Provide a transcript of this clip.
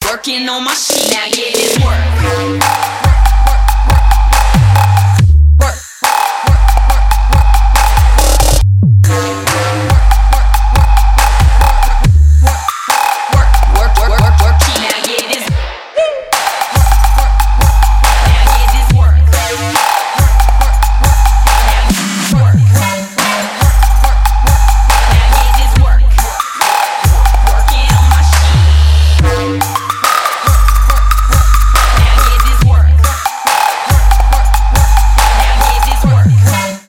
working on my shit. Now get this work.